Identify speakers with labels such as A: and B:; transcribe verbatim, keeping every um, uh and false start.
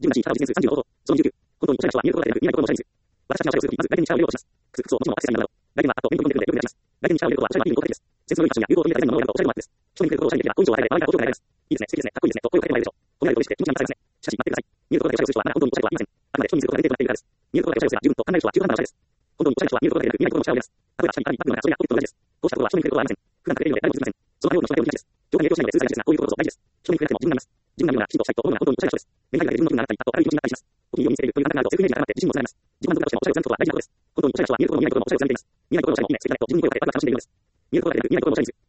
A: じゅうななし、実数さんじゅうの方法。そのにじゅうきゅう。本当におしゃれな人は入力ができるに入力のおしゃれです。私たちがおしゃれをするとき、まず来年にシャワーを入れようとします。靴、靴をもちろんアクセサリーなど。来年はあとメントコンテンツでよく目立ちます。来年にシャワーを入れることはおしゃれマーケティングの目的です。節の良いファッションや流行を取り入れたデザインのものを選ぶとおしゃれのマークです。人に触れることをおしゃれにできれば好印象を与えられ、周りから好評を得られます。いいですね、素敵ですね、かっこいいですね、と声をかけてもらえるでしょう。このように嬉しくて気持ちが満たされますね。しかし、待ってください。見るところだけおしゃれをする人はまだ本当におしゃれはありません。あくまで人にすることが出ているだけです。見るところだけおしゃれをすれば十分と考える人は中途半端なおしゃれです。本当におしゃれな人は見るところだけでなく見ないところのおしゃれを目指す。例えば、下にパリ、パリのようなそれがホビットと同じです。こうしたことは人に触れることはありません。普段からできるので誰も気づきません。そのように人が手を引きです。状態に影響しないので通過ですが、こういうところこそ大事です。人に触れても自分になります。自分が見るようなきちんとした人と思うのが本当におしゃれな人です。目に入るだけで自分の気分が上がったり、あと明るい気持ちになったりします。お気に入りを見つけるという感覚があるとセルフイメージが高まって自信もつながります。自分満足なおしゃれをすることは大事なことです。本当におしゃれな人は見るところも見ないところもおしゃれを貫いています。見ないところのおしゃれも見ない世界だと自分に声をかけてワクワク楽しんでいるのです。見るところだけでなく見ないところのおしゃれにする。